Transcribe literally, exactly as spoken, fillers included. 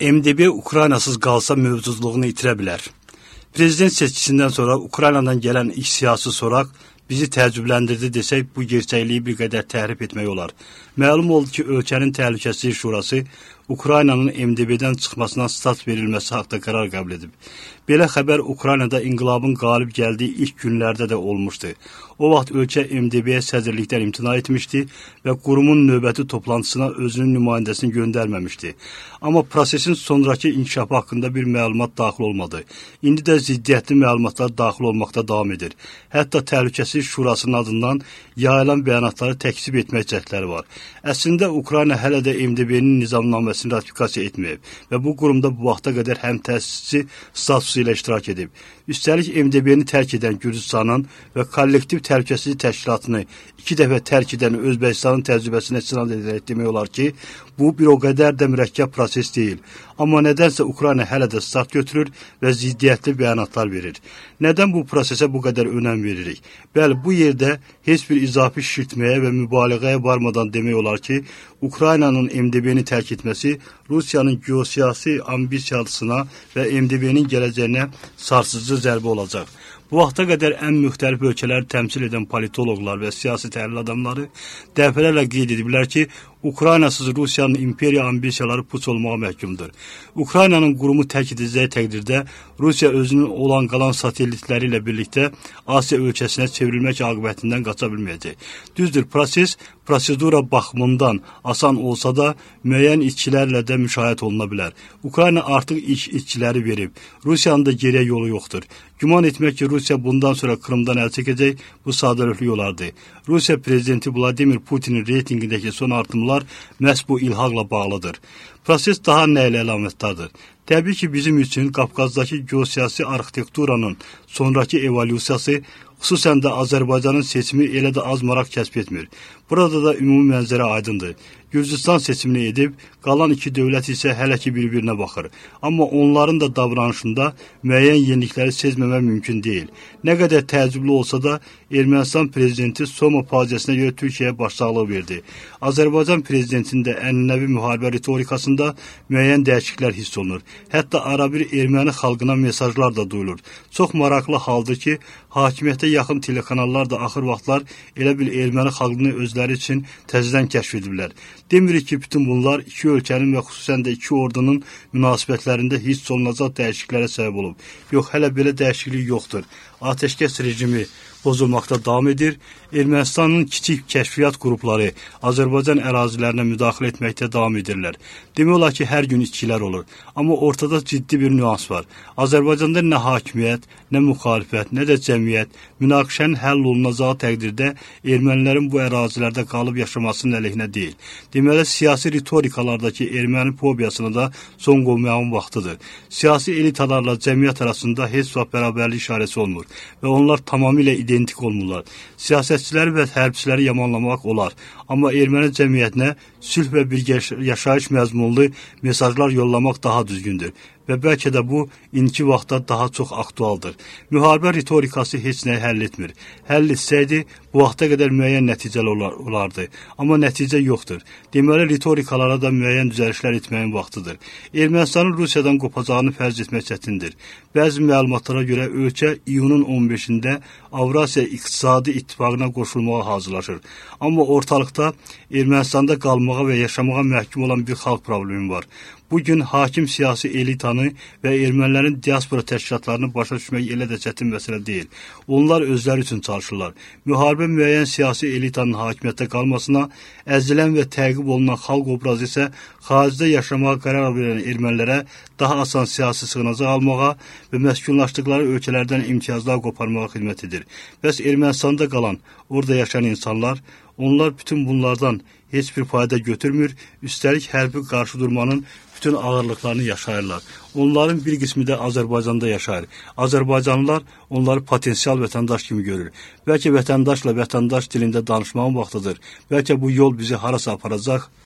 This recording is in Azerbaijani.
M D B Ukraynasız qalsa mövcudluğunu itirə bilər. Prezident seçkisindən sonra Ukraynadan gələn ilk siyasi soraq bizi təəccübləndirdi desək, bu gerçəkliyi bir qədər təhrif etmək olar. Məlum oldu ki, ölkənin Təhlükəsizlik Şurası Ukraynanın M D B-dən çıxmasına stat verilməsi haqda qərar qəbul edib. Belə xəbər Ukraynada inqilabın qalib gəldiyi ilk günlərdə də olmuşdu. O vaxt ölkə M D B-yə sədrlikdən imtina etmişdi və qurumun növbəti toplantısına özünün nümayəndəsini göndərməmişdi. Amma prosesin sonraki inkişafı haqqında bir məlumat daxil olmadı. İndi də ziddiyyətli məlumatlar daxil olmaqda davam edir. Hətta Təhlükəsizlik Şurasının adından yayılan bəyanatları təkzib etmək cəhdləri var. Əslində Ukrayna hələ də M D B-nin nizamnaməsini ratifikasiya etməyib və bu qurumda bu vaxta qədər həm təsisçi statusu ilə iştirak edib. Üstəlik M D B-ni tərk edən Gürcüstanın və kollektiv təhlükəsizlik təşkilatını iki dəfə tərk edən Özbəkistanın təcrübəsinə istinad edərək demək olar ki, bu bir o qədər də mürəkkəb proses deyil. Amma nədənsə Ukrayna hələ də start götürür və ziddiyyətli bəyanatlar verir. Nədən bu prosesə bu qədər önəm veririk? Bəli, bu yerdə heç bir izafi şişirtməyə və mübaliğəyə varmadan demək olar ki, Ukraynanın M D B-ni tərk etməsi Rusiyanın geosiyasi ambisiyasına və M D B-nin gələcəyinə sarsıcı zərbə olacaq. Bu vaxta qədər ən müxtəlif ölkələri təmsil edən politoloqlar və siyasi təhlil adamları dəfələrlə qeyd ediblər ki, Ukraynasız Rusiyanın imperiya ambisiyaları puç olmağa məhkumdur. Ukraynanın qurumu tərk edəcəyi təqdirdə Rusiya özünün olan qalan satellitləri ilə birlikdə Asiya ölkəsinə çevrilmək aqibətindən qaça bilməyəcək. Düzdür, proses prosedura baxımından asan olsa da müəyyən itkilərlə də müşahidə oluna bilər. Ukrayna artıq ilk itkiləri verib. Rusiyanın da geriyə yolu yoxdur. Güman etmək ki, Rusiya bundan sonra Krımdan əl çəkəcək, bu sadəlövhlük olardı. Rusiya prezidenti Vladimir Putinin reytingindəki son artımlar məhz bu ilhaqla bağlıdır. Proses daha nə ilə əlamətdadır? Təbii ki, bizim üçün Qafqazdakı geosiyasi arxitekturanın sonraki evolyusiyası, xüsusən də Azərbaycanın seçimi elə də az maraq kəsb etmir. Burada da ümumi mənzərə aydındır. Gürcüstan seçimini edib, qalan iki dövlət isə hələ ki bir-birinə baxır. Amma onların da davranışında müəyyən yenilikləri sezməmək mümkün deyil. Nə qədər təəccüblü olsa da Ermənistan prezidenti Soma faciəsinə görə Türkiyəyə başsağlığı verdi. Azərbaycan prezidentinin də ənənəvi müharibə ritorikasında müəyyən dəyişikliklər hiss olunur. Hətta arabir erməni xalqına mesajlar da duyulur. Çox maraqlı haldır ki, hakimiyyətə yaxın telekanallar da axır vaxtlar elə bil erməni xalqını özləri üçün təzədən kəşf ediblər. Demirik ki, bütün bunlar iki ölkənin və xüsusən də iki ordunun münasibətlərində hiss olunacaq dəyişikliklərə səbəb olub. Yox, hələ belə dəyişiklik yoxdur. Ateşkəs rejimi pozulmaqda davam edir. Ermənistanın kiçik kəşfiyyat qrupları Azərbaycan ərazilərinə müdaxilə etməkdə davam edirlər. Demək olar ki, hər gün itkilər olur. Amma ortada ciddi bir nüans var. Azərbaycanda nə hakimiyyət, nə müxalifət, nə də cəmiyyət münaqişənin həll olunacağı təqdirdə ermənilərin bu ərazilərdə qalıb yaşamasının əleyhinə deyil. Deməli, siyasi ritorikalardakı erməni fobiyasına da son qoymağın vaxtıdır. Siyasi elitalarla cəmiyyət arasında heç vaxt bərabərlik işarəsi olmur və onlar tamamilə identik olmurlar. Siyasətçiləri və hərbçiləri yamanlamaq olar. Amma erməni cəmiyyətinə sülh və bir yaşayış məzmunlu mesajlar yollamaq daha düzgündür. Və bəlkə də bu, indiki vaxtda daha çox aktualdır. Müharibə ritorikası heç nəyi həll etmir. Həll etsəydi, bu vaxta qədər müəyyən nəticəli olar, olardı. Amma nəticə yoxdur. Deməli, ritorikalara da müəyyən düzəlişlər etməyin vaxtıdır. Ermənistanın Rusiyadan qopacağını fərz etmək çətindir. Bəzi məlumatlara görə ölkə iyunun on beşində Avrasiya İqtisadi İttifaqına qoşulmağa hazırlaşır. Amma ortalıqda Ermənistanda qalmağa və yaşamağa məhkum olan bir xalq problemi var. Bugün hakim siyasi elitanı və ermənilərin diaspora təşkilatlarını başa düşmək elə də çətin məsələ deyil. Onlar özləri üçün çalışırlar. Müharibə müəyyən siyasi elitanın hakimiyyətdə qalmasına, əzilən və təqib olunan xalq obrazı isə xaricdə yaşamağa qərar verən ermənilərə daha asan siyasi sığınacaq almağa və məskunlaşdıqları ölkələrdən imtiyazlar qoparmağa xidmət edir. Bəs Ermənistanda qalan, orada yaşayan insanlar, onlar bütün bunlardan heç bir fayda götürmür, üstəlik hərbi qarşı durmanın bütün ağırlıqlarını yaşayırlar. Onların bir qismi də Azərbaycanda yaşayır. Azərbaycanlılar onları potensial vətəndaş kimi görür. Bəlkə vətəndaşla vətəndaş dilində danışmağın vaxtıdır. Bəlkə bu yol bizi harasa aparacaq.